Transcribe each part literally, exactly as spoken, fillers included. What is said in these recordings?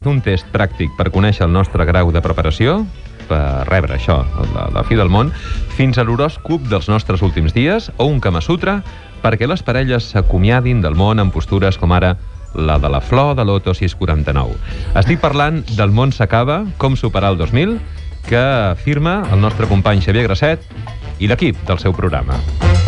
un test pràctic per conèixer el nostre grau de preparació, per rebre això, la, la fi del món, fins a l'horòscop dels nostres últims dies o un Kama Sutra perquè les parelles s'acomiadin del món en postures com ara la de la flor de l'Oto sis quaranta-nou. Estic parlant del món s'acaba, com superar el dos mil, que afirma el nostre company Xavier Grasset i l'equip del seu programa.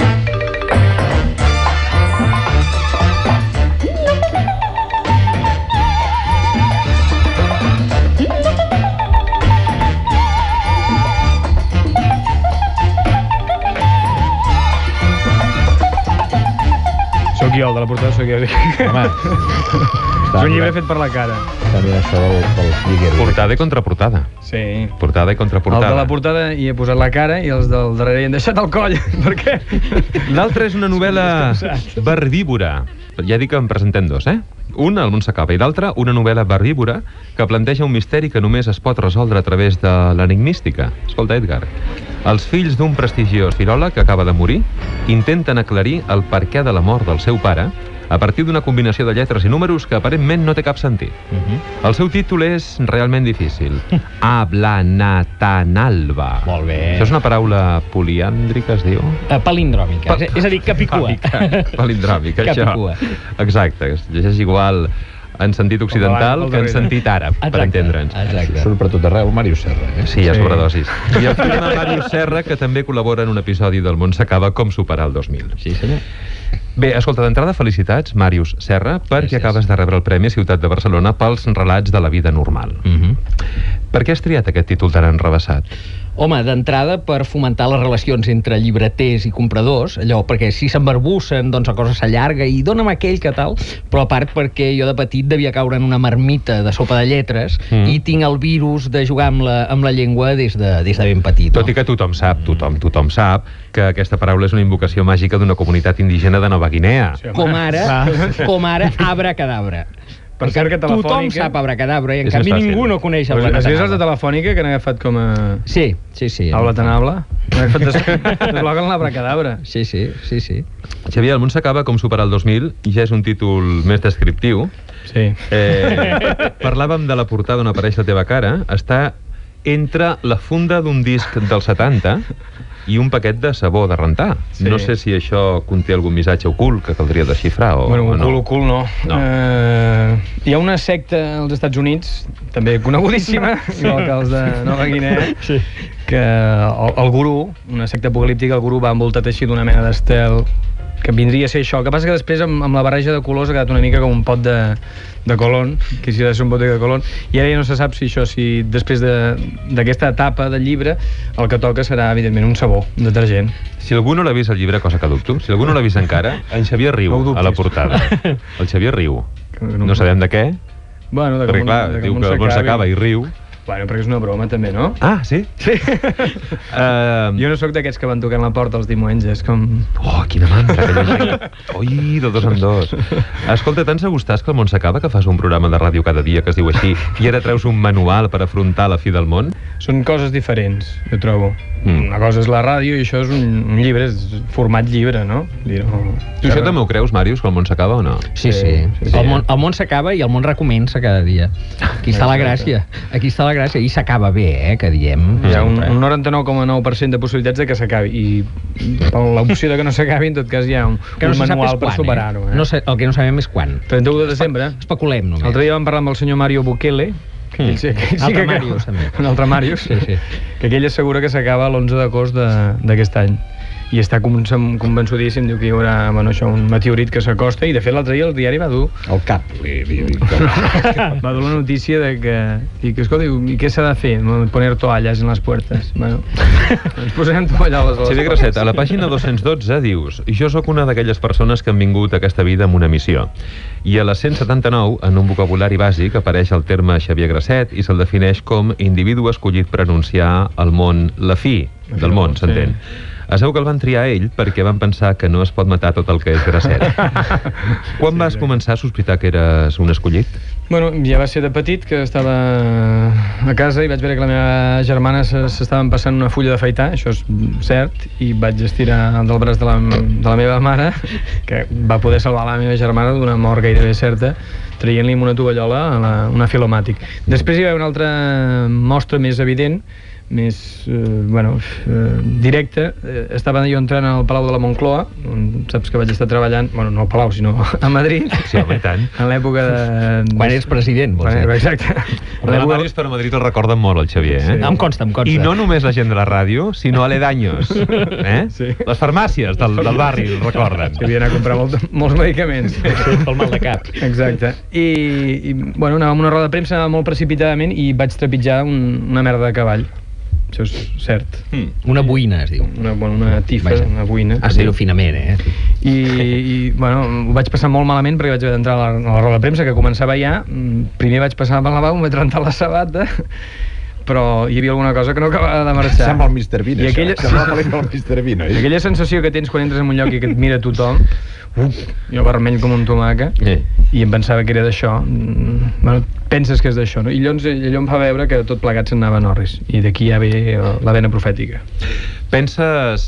Soc jo, el de la portada soc jo. Home, és un llibre fet per la cara. Està bé això del, dels lligueros. Portada i contraportada. Sí. Portada i contraportada. El de la portada hi he posat la cara i els del darrere hi han deixat el coll. Per què? L'altra és una novel·la verbívora. Ja dic que en presentem dos, eh? Una, El món s'acaba, i l'altra, una novel·la verbívora que planteja un misteri que només es pot resoldre a través de l'enigmística. Escolta, Edgar, els fills d'un prestigiós filòleg que acaba de morir intenten aclarir el perquè de la mort del seu pare a partir d'una combinació de lletres i números que aparentment no té cap sentit. Uh-huh. El seu títol és realment difícil. Ablanatanalba. Molt bé. Això és una paraula poliàndrica, es diu? Uh, palindròmica, és, és a dir, capicua. Palindròmica, això. Capicua. Exacte, es llegeix igual en sentit occidental que en sentit àrab, per entendre'ns. Exacte. Surt per tot arreu, Màrius Serra, eh? Sí, a sobredosis. I afirma Màrius Serra, que també col·labora en un episodi del Món s'acaba, com superar el dos mil. Sí, senyor. Bé, escolta, d'entrada, felicitats, Màrius Serra, perquè Gràcies. acabes de rebre el Premi Ciutat de Barcelona pels relats de la vida normal. Uh-huh. Per què has triat aquest títol tan enrevessat? Home, d'entrada per fomentar les relacions entre llibreters i compradors, allò, perquè si s'embarbussen, doncs la cosa s'allarga i dóna'm aquell que tal, però a part perquè jo de petit devia caure en una marmita de sopa de lletres Mm. i tinc el virus de jugar amb la, amb la llengua des de, des de ben petit. Tot i que tothom sap, tothom, tothom sap que aquesta paraula és una invocació màgica d'una comunitat indígena de Nova Guinea. Sí, home. Com ara, com ara, abracadabra. Per cert que Tothom Telefònica... sap abracadabra i en És canvi més fàcil. ningú no coneix el Pues, has vist els de abracadabra. Telefònica que han agafat com a... Sí, sí, sí. Aula tan habla? Han agafat des... desloguen l'abracadabra. Sí, sí, sí, sí. Xavier, el món s'acaba, com superar el dos mil, i ja és un títol més descriptiu. Sí. Eh, parlàvem de la portada on apareix la teva cara. Està entre la funda d'un disc del setanta i un paquet de sabó de rentar. Sí. No sé si això conté algun missatge ocult que caldria desxifrar o, Bueno, o no. ocult, ocult no. No. Eh, hi ha una secta als Estats Units, també conegudíssima, igual que els de Nova Guinea, Sí. que el, el gurú, una secta apocalíptica, el gurú va envoltat així d'una mena d'estel que vindria a ser això. El que passa que després amb, amb la barreja de colors ha quedat una mica com un pot de, de colon, que si ha de ser un botec de colon, i ara ja no se sap si això, si després de- d'aquesta etapa del llibre, el que toca serà, evidentment, un sabó, un detergent. Si algú no l'ha vist el llibre, cosa que dubto, si algú no l'ha vist encara, en Xavier riu No ho dubtis. a la portada. El Xavier riu. Que No sabem de què, Bueno, de que perquè el món- clar, de diu el que el món s'acaba i riu. Bueno, perquè és una broma també, no? Ah, sí? Sí. Uh, Jo no sóc d'aquests que van tocant la porta els diumenges, com... Oh, quina mantra, que llegir. Ui, de dos en dos. Escolta, tants a gustàs que el món s'acaba, que fas un programa de ràdio cada dia que es diu així, i ara treus un manual per afrontar la fi del món? Són coses diferents, jo trobo. Mm. Una cosa és la ràdio i això és un, un llibre, és format llibre, no? Dir, no... Tu això també ho creus, Màrius, que el món s'acaba o no? Sí, sí. Sí, sí. El món, el món s'acaba i el món recomença cada dia. Aquí està la gràcia. Aquí està la gràcia. I s'acaba bé, eh, que diem. Hi ha un, sempre. un noranta-nou coma nou per cent de possibilitats de que s'acabi i per l'opció de que no s'acabi, en tot cas hi ha un, Que no un se sap és manual per quan, superar-ho. eh? No sé, el que no sabem és quan. trenta-u de desembre. Especulem només. L'altre dia vam parlar amb el senyor Mario Bukele, que ell, sí, que ell sí Altre que... Màrius, també. Un altre Màrius, Sí, sí. que aquell assegura que s'acaba l'onze d'agost de- d'aquest any. I està conven- convençudíssim, diu que hi haurà, bueno, això, un meteorit que s'acosta, i de fet l'altre dia el diari va dur El cap. Li, li, li, va dur la notícia de que, i que escolta, diu, i què s'ha de fer? Poner toalles en les puertes. Bueno, ens posarem toalles a les Xavier Grasset, a la pàgina dos-cents dotze dius: jo sóc una d'aquelles persones que han vingut a aquesta vida amb una missió. I a la cent setanta-nou, en un vocabulari bàsic, apareix el terme Xavier Grasset i se'l defineix com individu escollit per anunciar al món la fi del món, Sí. s'entén. Es veu que el van triar ell perquè van pensar que no es pot matar tot el que és Grasset. Quan vas començar a sospitar que eres un escollit? Bueno, ja va ser de petit, que estava a casa i vaig veure que la meva germana se- s'estaven passant una fulla d'afaitar, això és cert, i vaig estirar del braç de la, de la meva mare, que va poder salvar la meva germana d'una mort gairebé certa, traient-li amb una tovallola a la, una filomàtic. Després hi va haver una altra mostra més evident, més, eh, bueno, eh, directe. Eh, estava jo entrant al Palau de la Moncloa, on saps que vaig estar treballant, bueno, no al Palau, sinó a Madrid. Sí, home, i tant. En l'època de... Quan eres president, vols dir. Exacte. La Màrius per Madrid el recorden molt, el Xavier, eh? Sí. Em consta, em consta. I no només la gent de la ràdio, sinó aledaños. Eh? Sí. Les farmàcies del, del barri el recorden. Sí, havia d'anar a comprar molt, molts medicaments. Sí, pel mal de cap. Exacte. I, i bueno, anava amb una roda de premsa molt precipitadament i vaig trepitjar un, una merda de cavall. Això és cert. Mm. Una boïna, es diu. Una, bueno, una tifa, Vaja. una boïna. Ah, sí, finament, eh? I, i bueno, ho vaig passar molt malament perquè vaig haver d'entrar a, la, a la roda de premsa, que començava ja. Primer vaig passar pel lavabo, em vaig rentar la sabata, però hi havia alguna cosa que no acabava de marxar. Sembla el mister Bean, I això. aquella... Sembla la pel·lícula del mister Bean, oi? I aquella sensació que tens quan entres en un lloc i que et mira tothom, uf, jo vermell com un tomaca, Eh. i em pensava que era d'això. Mm, bueno, penses que és d'això, no? I llavors allò em fa veure que tot plegat se'n anava a Norris, i d'aquí ja ve la vena profètica. Penses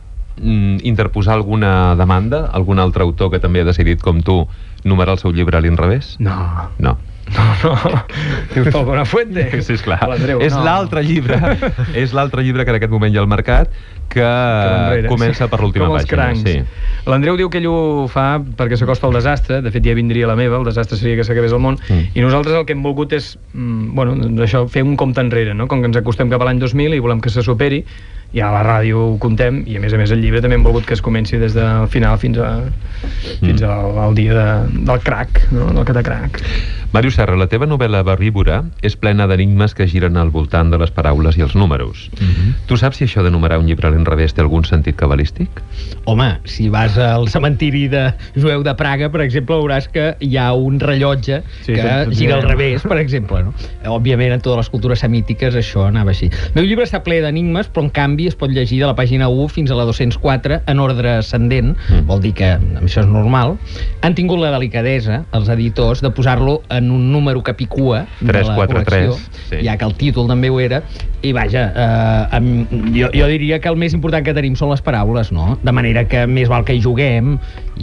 mm, interposar alguna demanda? Algun altre autor que també ha decidit, com tu, numerar el seu llibre a l'inrevés? No, No. no, no. Dius Pau Bonafuente? Sí, esclar. L'Andreu, És no. l'altre llibre, és l'altre llibre que en aquest moment hi ha al mercat, que, enrere, comença sí. per l'última Com els pàgina. crancs. Sí. L'Andreu diu que ell ho fa perquè s'acosta al desastre, de fet ja vindria la meva, el desastre seria que s'acabés el món, Mm. i nosaltres el que hem volgut és, mm, bueno, doncs això, fer un compte enrere, no? Com que ens acostem cap a l'any dos mil i volem que se superi, i a la ràdio ho contem, i a més a més el llibre també hem volgut que es comenci des del final fins, a, fins Mm. al, al dia de, del crac, no? Del catacrac. Màrius Serra, la teva novel·la Barbívora és plena d'enigmes que giren al voltant de les paraules i els números. Mhm. Tu saps si això de numerar un llibre a l'inrevés té algun sentit cabalístic? Home, si vas al cementiri de jueu de Praga, per exemple, veuràs que hi ha un rellotge Sí, que tot- tot gira al direm. revés, per exemple, no? Òbviament, en totes les cultures semítiques això anava així. El meu llibre està ple d'enigmes, però en canvi es pot llegir de la pàgina u fins a la dos-cents quatre en ordre ascendent, Mm. vol dir que això és normal. Han tingut la delicadesa, els editors, de posar-lo en un número capicua de tres la quatre tres, col·lecció, sí. ja que el títol també ho era, i vaja, eh, amb, jo, jo diria que el més important que tenim són les paraules, no? De manera que més val que hi juguem,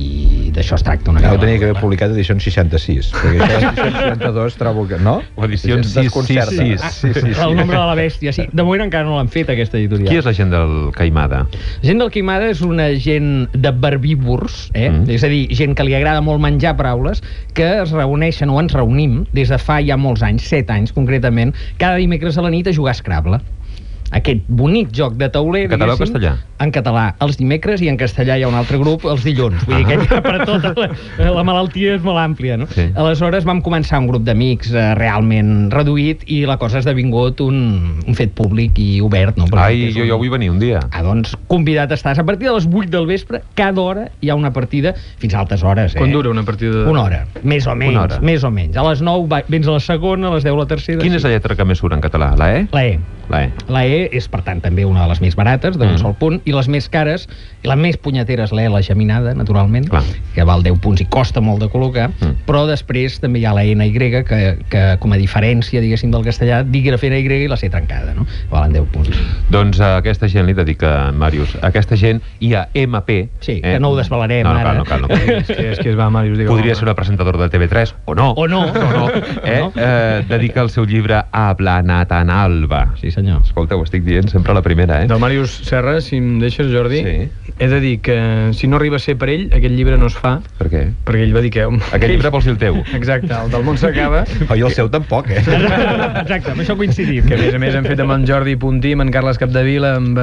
i d'això es tracta una No, mica. tenia que haver publicat edicions seixanta-sis, perquè això de edicions seixanta-dos trobo que... No? O edicions Ens desconcerta. sis sis sis. Ah, sí, sí, sí. El nombre de la bèstia, sí. De moment encara no l'han fet, aquesta editorial. Qui és la gent del Caimada? Gent del Queimada és una gent de verbívors, eh? Mm. És a dir, gent que li agrada molt menjar paraules, que es reuneixen o ens reunim des de fa ja molts anys, set anys concretament, cada dimecres a la nit a jugar a Scrabble. Aquest bonic joc de tauler, En català o diguéssim, castellà? En català, els dimecres, i en castellà hi ha un altre grup, els dilluns. Vull dir que ja per tot la, la malaltia és molt àmplia, no? Sí. Aleshores vam començar un grup d'amics eh, realment reduït i la cosa ha esdevingut un, un fet públic i obert, no? Perquè Ai, és jo, un- jo vull venir un dia. Ah, doncs, convidat estàs. A partir de les vuit del vespre, cada hora hi ha una partida, fins a altes hores, eh? Quan dura una partida? De... Una hora, més o menys, hora. més o menys. A les nou va- vens a la segona, a les deu la tercera... Quina és la lletra que més surt en català? La E? La E. La E. La E és, per tant, també una de les més barates, d'un Mm. sol punt, i les més cares, i la més punyetera és l'E, la geminada, naturalment, Clar. que val deu punts i costa molt de col·locar, Mm. però després també hi ha la N Y, que, que com a diferència, diguéssim, del castellà, dígraf N Y i la C trencada, no? Valen deu punts. Doncs a aquesta gent li dedica, Màrius, a aquesta gent hi ha M P. Sí, que no ho desvelarem no, no, ara. Cal, no cal, no cal. És que, és que es va, Màrius, digue-ho. Podria ser una presentadora de T V tres, o no. O no. O no. Eh? O no. Eh, dedica el seu llibre a Blanatanalba. Sí, senyor. Escolta, ho estic dient sempre a la primera, eh? Del Màrius Serra, si em deixes, Jordi, Sí. he de dir que si no arriba a ser per ell, aquest llibre no es fa, Per què? perquè ell va dir que... Aquest llibre vols dir el teu. Exacte, el del món s'acaba, Oh, i el seu tampoc, eh? Exacte, amb això coincidim. que a més a més hem fet amb en Jordi Puntí, amb en Carles Capdevila, amb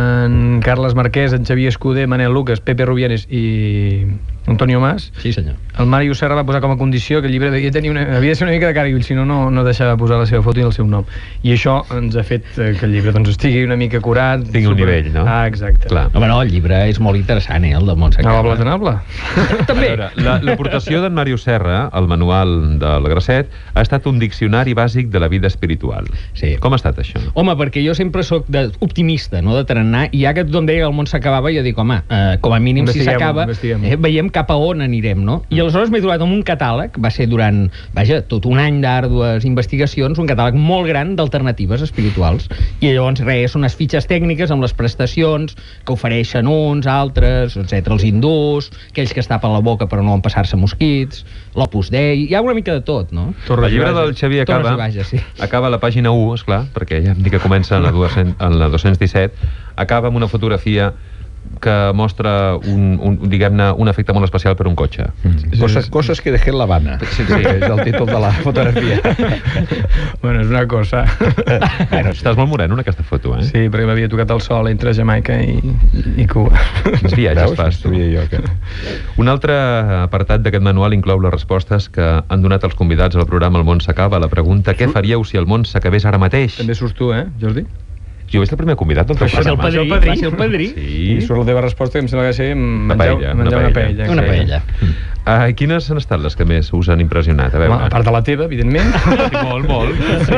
en Carles Marquès, en Xavier Escudé, Manel Lucas, Pepe Rubianes i Antonio Mas. Sí, senyor. El Màrius Serra va posar com a condició que el llibre devia, tenir una, havia de ser una mica de cara i ull, si no, no, no deixava posar la seva foto i el seu nom. I això ens ha fet eh, que el llibre doncs, estigui una mica curat. Tingui un nivell, no? Ah, exacte. Clar. Home, no, el llibre és molt interessant, eh, el de Montserrat. Nabla Tanabla. També. A veure, la- l'aportació d'en Màrius Serra al manual del Grasset ha estat un diccionari bàsic de la vida espiritual. Sí. Com ha estat això? Home, perquè jo sempre sóc de, optimista, no de tarannà, i ja que tothom deia que el món s'acabava, jo dic, home, eh, com a mínim si Investiguem-ho, s'acaba, investiguem-ho. eh, veiem cap a on anirem, no? I aleshores m'he trobat amb un catàleg, va ser durant, vaja, tot un any d'àrdues investigacions, un catàleg molt gran d'alternatives espirituals. I llavors, res, són unes fitxes tècniques amb les prestacions que ofereixen uns, altres, etcètera, els hindús, aquells que es tapen la boca per no empassar-se mosquits, l'Opus Dei, hi ha una mica de tot, no? El llibre del Xavier acaba, Bages, sí. acaba a la pàgina u, esclar, perquè ja em dic que comença en la, dues-cents, en la dos-cents disset, acaba amb una fotografia que mostra un, un, diguem-ne, un efecte molt especial per un cotxe. Mm. Coses, coses que dejé en La Habana. Sí, sí, és el títol de la fotografia. Bueno, és una cosa. Bueno, estàs molt moreno en aquesta foto, eh? Sí, perquè m'havia tocat el sol entre Jamaica i, i Cuba. Quins viatges fas, tu? Jo, que... Un altre apartat d'aquest manual inclou les respostes que han donat els convidats al programa El món s'acaba, la pregunta què faríeu si el món s'acabés ara mateix? També surts tu, eh, Jordi? Jo vaig ser el primer convidat del teu Va ser el programa. padrí, va ser el padrí. Sí. I surt la teva resposta, que em sembla que ser menjar, paella, menjar una una paella. paella. Una paella. Uh, quines han estat les que més us han impressionat? A veure. Home, a part de la teva, evidentment. molt, molt.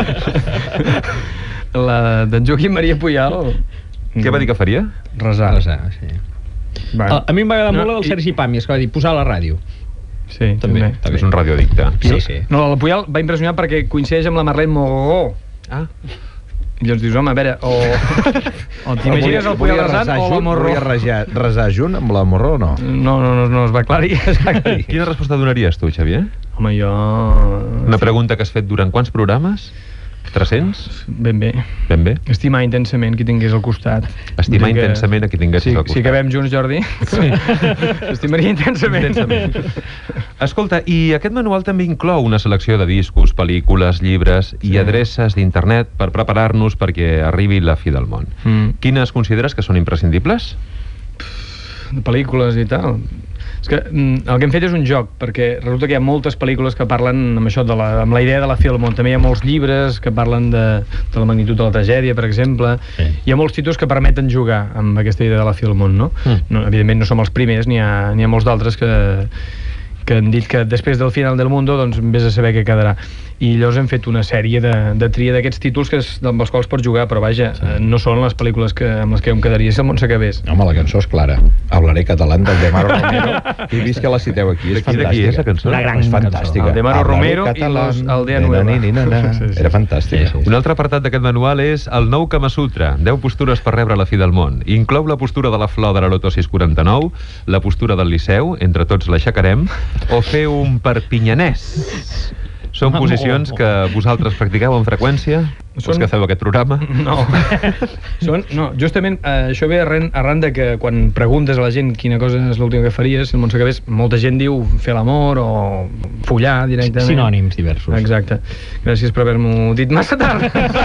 La d'en Joaquim Maria Puyal. Què va dir que faria? Resar. Resar, sí. Va. A, a mi em va agradar No, molt el i- Sergi Pàmies, que va dir posar a la ràdio. Sí, també. És un radioaddicte. Sí, sí. No, el Puyal va impressionar perquè coincideix amb la Marlene Mogó. Ah. I llavors dius, home, a veure, o, o t'imagines el Puyal resant o la Morró? Volia resar, resar junt amb la Morró o no? No, no, no, no es va aclarir. Es va aclarir. Quina resposta donaries tu, Xavier? Home, jo... Una pregunta que has fet durant quants programes? tres-cents? Ben bé. Ben bé. Estimar intensament qui tingués al costat. Estimar Entenc que- intensament a qui tinguessis Sí, al costat. si acabem junts, Jordi. Sí. Estimaria intensament. Intensament. Escolta, i aquest manual també inclou una selecció de discos, pel·lícules, llibres i Sí. adreces d'internet per preparar-nos perquè arribi la fi del món. Mm. Quines consideres que són imprescindibles? De pel·lícules i tal. És que mm, el que hem fet és un joc, perquè resulta que hi ha moltes pel·lícules que parlen amb això, de la, amb la idea de la fi del món. També hi ha molts llibres que parlen de, de la magnitud de la tragèdia, per exemple. Sí. Hi ha molts títols que permeten jugar amb aquesta idea de la fi del món, no? Mm. no evidentment no som els primers, n'hi ha, n'hi ha molts d'altres que, que han dit que després del final del món, doncs vés a saber què quedarà. I llavors hem fet una sèrie de, de tria d'aquests títols que és, amb els quals pots jugar, però vaja, sí. eh, no són les pel·lícules que, amb les que jo em quedaria si el món s'acabés. Home, la cançó és clara. Hablaré català del de Maro Romero i vist que la citeu aquí. És De qui- de qui és la cançó? Una gran és cançó. fantàstica. El de Maro Hablaré Romero i català, los Aldea nena, Nueva. nini, nena. Sí, sí. Era fantàstica. Sí, sí. Un altre apartat d'aquest manual és el nou Kama Sutra, deu postures per rebre la fi del món. Inclou la postura de la flor de la Loto sis quaranta-nou, la postura del Liceu, entre tots l'aixecarem, o fer un perpinyanès. Són posicions que vosaltres practiqueu amb freqüència? Són... Són- que feu aquest programa? No. Són, no, justament eh, això ve arran, arran de que quan preguntes a la gent quina cosa és l'última que faries, si el món s'acabés, molta gent diu fer l'amor o follar directament. Sinònims diversos. Exacte. Gràcies per haver-m'ho dit massa tard.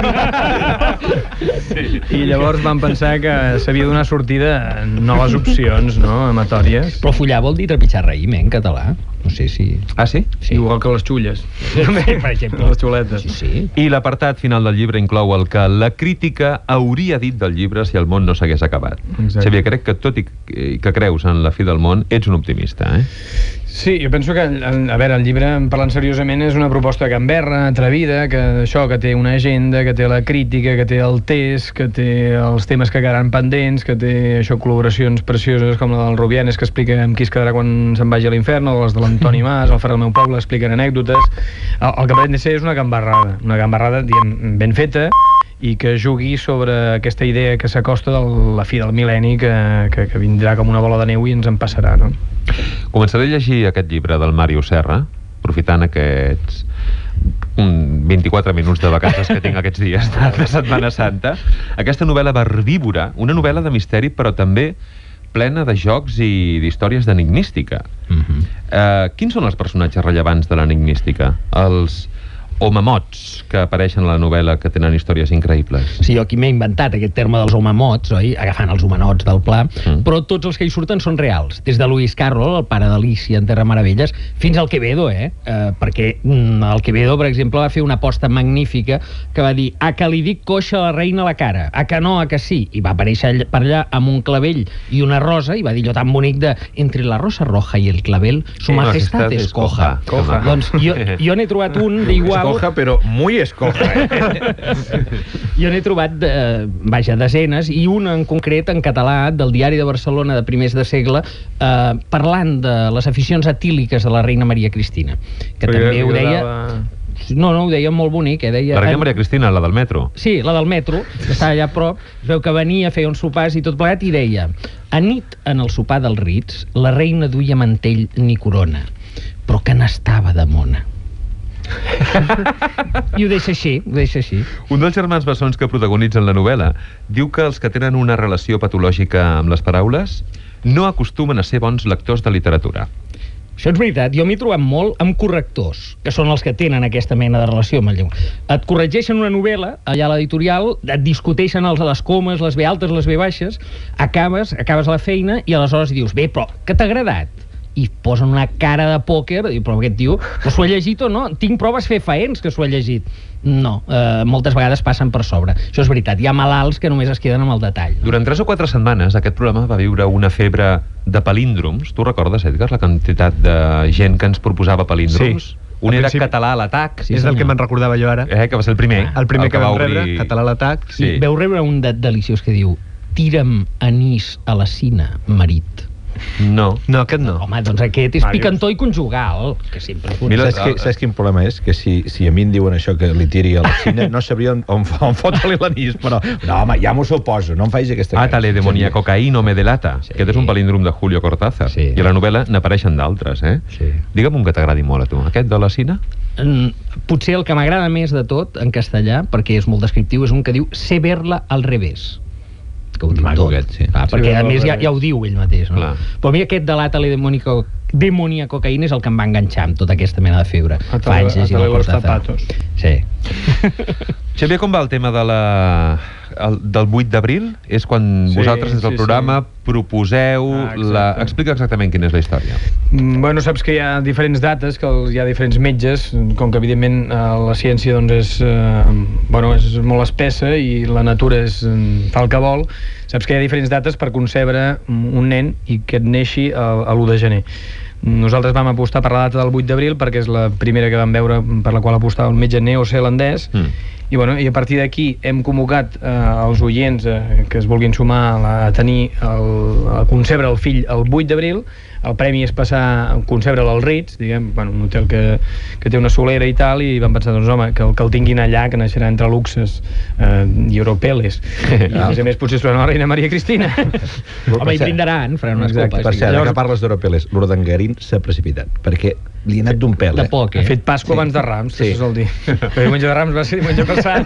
Sí. I llavors vam pensar que s'havia de donar sortida a noves opcions, no?, amatòries. Però follar vol dir trepitjar raïm, eh, en català. No sé si... Ah, sí? Sí. Igual que les xulles. Sí, per exemple. Les xuletes. Sí, sí. I l'apartat final del llibre inclou el que la crítica hauria dit del llibre si el món no s'hagués acabat. Exacte. Xavier, crec que tot i que creus en la fi del món, ets un optimista, eh? Sí, jo penso que, a veure, el llibre, parlant seriosament, és una proposta gamberra, atrevida, que això, que té una agenda, que té la crítica, que té el test, que té els temes que quedaran pendents, que té, això, col·laboracions precioses com la del Rubianes, que explica amb qui es quedarà quan se'n vagi a l'infern, o les de l'Antoni Mas, el Fer el meu poble, expliquen anècdotes. El, el que pretén ser és una gambarrada, una gambarrada, diguem, ben feta, i que jugui sobre aquesta idea que s'acosta de la fi del mil·lenni, que, que, que vindrà com una bola de neu i ens en passarà, no? Començaré a llegir aquest llibre del Màrius Serra, aprofitant aquests un vint-i-quatre minuts de vacances que tinc aquests dies de, de Setmana Santa. Aquesta novel·la herbívora, una novel·la de misteri, però també plena de jocs i d'històries d'enigmística. Mhm. Uh, quins són els personatges rellevants de l'enigmística? Els homamots que apareixen a la novel·la, que tenen històries increïbles. Sí, jo aquí m'he inventat aquest terme dels homamots, oi? Agafant els humanots del pla, Mm. però tots els que hi surten són reals. Des de Lewis Carroll, el pare d'Alícia en Terra Meravelles, fins al Quevedo, eh? eh perquè mm, el Quevedo, per exemple, va fer una aposta magnífica que va dir: a que li dic coixa a la reina a la cara, a que no, a que sí. I va aparèixer all- per allà amb un clavell i una rosa, i va dir allò tan bonic de: entre la rosa roja i el clavel, su Eh, majestat majestat es es coja. coja. Coja. Doncs jo, jo n'he trobat un d'igual escoja, però muy escoja, eh? Jo n'he trobat, eh, vaja, desenes, i una en concret, en català, del Diari de Barcelona de primers de segle, eh, parlant de les aficions etíliques de la reina Maria Cristina, que Perquè també li ho deia... agradava- No, no, ho deia molt bonic, eh? Deia... La reina Maria Cristina, la del metro. Sí, la del metro, que estava allà a prop, es veu que venia, feia uns sopars i tot plegat, i deia: a nit, en el sopar dels Ritz, la reina duia mantell ni corona, però que n'estava de mona. I ho deixa així, ho deixa així. Un dels germans bessons que protagonitzen la novel·la diu que els que tenen una relació patològica amb les paraules no acostumen a ser bons lectors de literatura. Això és veritat, jo m'hi he trobat molt amb correctors, que són els que tenen aquesta mena de relació amb el llengua. Et corregeixen una novel·la, allà a l'editorial, et discuteixen els, les comes, les B altes, les B baixes, acabes, acabes la feina i aleshores dius, bé, però què t'ha agradat? I posen una cara de pòquer, i però aquest tio, que s'ho ha llegit o no? Tinc proves fefaents que s'ho ha llegit. No, eh, moltes vegades passen per sobre. Això és veritat, hi ha malalts que només es queden amb el detall. No? Durant tres o quatre setmanes aquest programa va viure una febre de palíndroms. Tu recordes, Edgar, la quantitat de gent que ens proposava palíndroms? Sí. Un Al era principi- Català a l'atac, Sí, és el senyor. que me'n recordava jo ara. eh, que va ser el primer. El primer que va vam rebre, obrir- Català a l'atac. Sí. I veu rebre un de deliciós que diu: tira'm anís a la cina, marit. No. No, aquest no. Home, doncs aquest és Màrius. picantó i conjugal, que sempre és Mira, bonic. Saps, que, saps quin problema és? Que si, si a mi em diuen això, que li tiri a la Xina, no sabria on, on, on fotre-li l'anís, però... No, home, ja m'ho suposo, no em facis aquesta cara. Atale demoníaco caí no me delata. Sí. Aquest és un palíndrom de Julio Cortázar. Sí. I a la novel·la n'apareixen d'altres, eh? Sí. Digue'm un que t'agradi molt a tu. Aquest de la Cina? Mm, potser el que m'agrada més de tot, en castellà, perquè és molt descriptiu, és un que diu «sé verla al revés». Que ho diu Maco tot. aquest, sí. Clar, Sí, perquè a verla més al ja, revés. ja ho diu ell mateix, no? Clar. Però a mi aquest de l'Atale demoníaco, demonia cocaïna és el que em va enganxar amb tota aquesta mena de febre. Atale- Fa anys llegint Atale el los Cortázar. zapatos. Sí. Xavier, com va el tema de la... El, del vuit d'abril? És quan Sí, vosaltres des del sí, programa proposeu... Ah, exacte. la... Explica exactament quina és la història. Mm, Bueno, saps que hi ha diferents dates, que els- hi ha diferents metges, com que evidentment eh, la ciència doncs és, eh, bueno, és molt espessa i la natura és, eh, fa el que vol. Saps que hi ha diferents dates per concebre un nen i que et neixi a, a l'u de gener. Nosaltres vam apostar per la data del vuit d'abril perquè és la primera que vam veure per la qual apostava el metge neozelandès. Mm. I, bueno, i a partir d'aquí hem convocat eh, els oients eh, que es vulguin sumar a, la, a tenir el, a concebre el fill el vuit d'abril. El premi és passar a concebre'l al Ritz, diguem, bueno, un hotel que, que té una solera i tal, i vam pensar, doncs home, que el, que el tinguin allà, que naixerà entre luxes eh, i europeles. I a més a més potser es la reina Maria Cristina. Home, i brindaran, faran unes Exacte. copes. Per sí. cert, Llavors- que parles d'Europeles, l'Urdangarín s'ha precipitat, perquè li ha anat d'un pèl, De eh? poc, Ha eh? fet Pasqua Sí. abans de Rams, que Sí. això és el dir. El diumenge de Rams va ser diumenge passat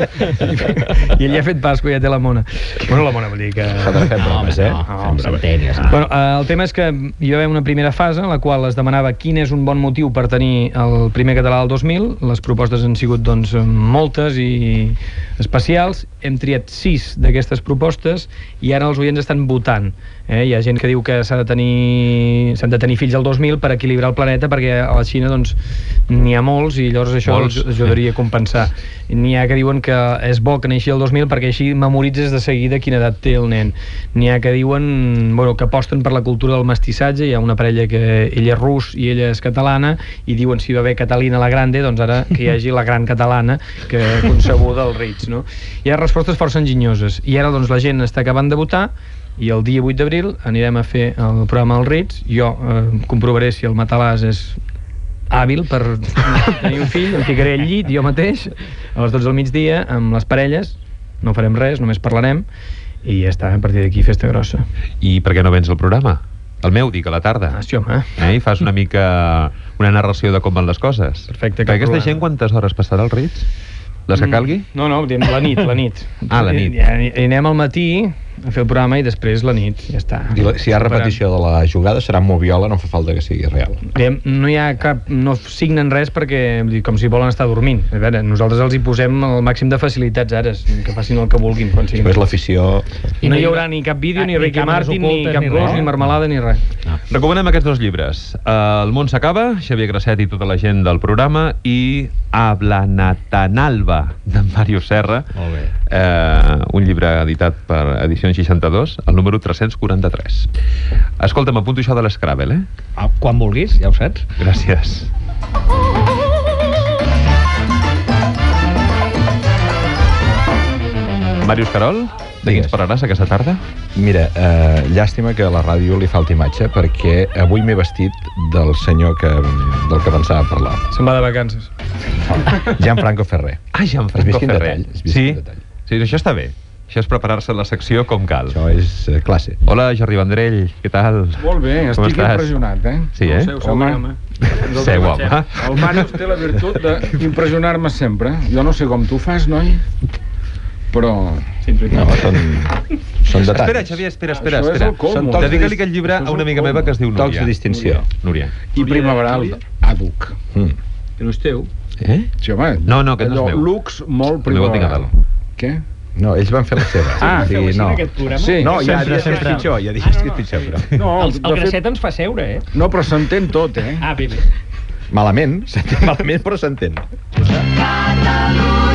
i ell ja ha fet Pasqua i ja té la mona. Bueno, la mona vol dir que... S'ha de fer No, home, bromes, eh? no, No, fem centènies. Bueno, eh, el tema és que hi va haver una primera fase en la qual es demanava quin és un bon motiu per tenir el primer català del dos mil. Les propostes han sigut doncs moltes i especials. Hem triat sis d'aquestes propostes i ara els oients estan votant. Eh? Hi ha gent que diu que s'ha de tenir s'han de tenir fills el dos mil per equilibrar el planeta, perquè a la Xina doncs n'hi ha molts i llavors això Molts, els ajudaria a compensar. N'hi ha que diuen que és bo que neixi el dos mil perquè així memoritzes de seguida quina edat té el nen. N'hi ha que diuen, bueno, que aposten per la cultura del mestissatge. Hi ha una parella que ell és rus i ella és catalana i diuen si va haver Catalina la Grande, doncs ara que hi hagi la gran catalana que concebuda al Ritz, no? Hi ha respostes força enginyoses i ara doncs la gent està acabant de votar i el dia vuit d'abril anirem a fer el programa al Ritz. Jo eh, comprovaré si el matalàs és hàbil per tenir un fill, em ficaré al llit jo mateix a les dotze del migdia amb les parelles, no farem res, només parlarem i ja està, a partir d'aquí festa grossa. I per què no vens al programa? El meu, dic, a la tarda. Ah, sí, home. Eh? I fas una mica una narració de com van les coses. Perfecte, cap Perquè aquesta problema. gent quantes hores passarà al Ritz? Les que calgui? Mm, no, no, diem la nit, la nit. Ah, la nit. Ja, ja anem al matí a fer el programa i després la nit, ja està. I la, si hi ha repetició de la jugada serà moviola, no fa falta que sigui real. Diem, no hi ha cap, no signen res perquè, vull dir, com si volen estar dormint. A veure, nosaltres els hi posem el màxim de facilitats ara, que facin el que vulguin quan siguin. Després l'afició... I no hi haurà ni cap vídeo, Ah, ni ni Ricky càmeres Martin, ni ocultes, cap ni gos, res. ni marmelada, ni res. Recomanem aquests dos llibres. Uh, El món s'acaba, Xavier Grasset i tota la gent del programa, i Ablanatanalba, d'en Màrius Serra. Molt bé. Uh, un llibre editat per Edicions seixanta-dos, el número tres-cents quaranta-tres. Escolta, m'apunto això de l'Scrabble, eh? Ah, quan vulguis, ja ho saps. Gràcies. Màrius Carol, de què ens parlaràs aquesta tarda? Mira, eh, llàstima que a la ràdio li falti imatge, perquè avui m'he vestit del senyor que, del que pensava parlar. Se'n va de vacances. Gianfranco Ferrer. Ah, Has Gianfranco vist quin Ferrer. detall? Has vist Sí, quin detall? sí, això està bé. Això és preparar-se la secció com cal. Això és eh, classe. Hola, Jordi Vendrell, què tal? Molt bé, Com estic estàs? impressionat, eh? Sí, eh? Seu, seu, Home. home. Seu, home. El Màrius té la virtut d'impressionar-me sempre. Jo no sé com tu fas, noi, però... No, són, són detalls. Espera, Xavier, espera, espera. Això és espera. el colmo. Són tocs de Dedica-li dis- aquest llibre això és a una el amiga colmo. meva que es diu Núria. Tocs de distinció. Núria. I primaveral àduc. Mm. Que no és teu. Eh? Sí, home, No, no, aquest no és allò, meu. looks molt El meu el tinc a primaveral. dalt. Què? No, ells van fer la seva. Ah, sí, feu així no. en aquest programa? Sí. No, ja Sempre, dius que és sempre. pitjor, ja dius que és pitjor, però... No, El, el de fet, Gracet ens fa seure, eh? no, però s'entén tot, eh? Ah, bé, bé. Malament, s'entén malament, però s'entén. Catalunya.